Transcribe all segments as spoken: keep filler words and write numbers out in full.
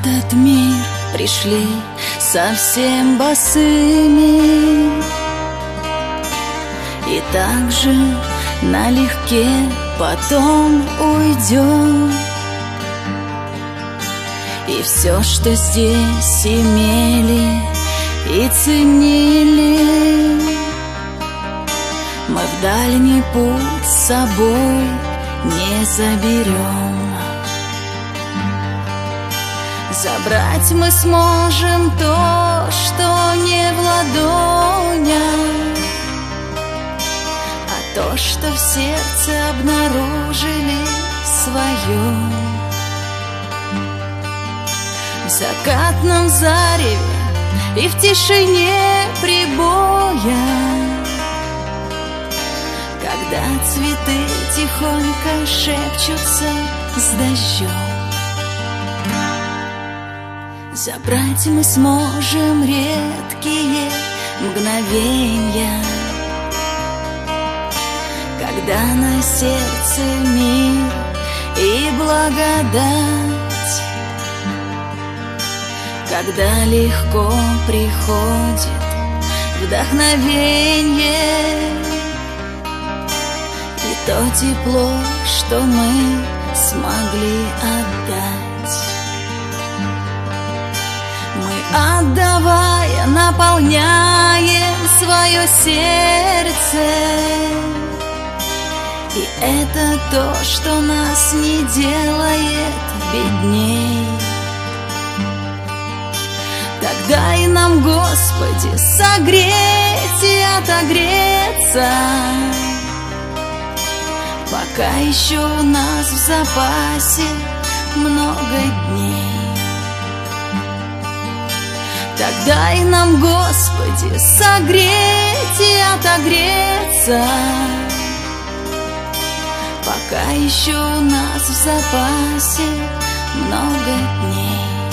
этот мир пришли совсем босыми, и также налегке потом уйдем. И все, что здесь имели и ценили, мы в дальний путь с собой не заберем. Забрать мы сможем то, что не в ладонях, а то, что в сердце обнаружили свое. В закатном зареве и в тишине прибоя, когда цветы тихонько шепчутся с дождем. Забрать мы сможем редкие мгновенья, когда на сердце мир и благодать, когда легко приходит вдохновение, и то тепло, что мы смогли отдать. Мы, отдавая, наполняем свое сердце, и это то, что нас не делает бедней. Так дай нам, Господи, согреть и отогреться, пока еще у нас в запасе много дней. Так дай нам, Господи, согреть и отогреться, пока еще у нас в запасе много дней.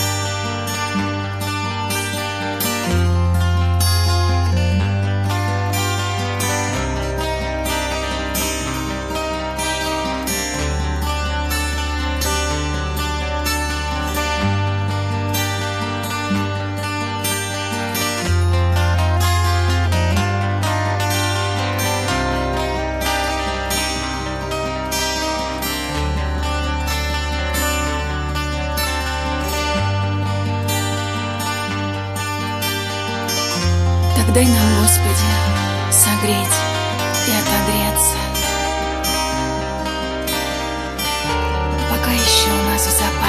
Дай нам, Господи, согреть и отогреться, пока еще у нас в запасе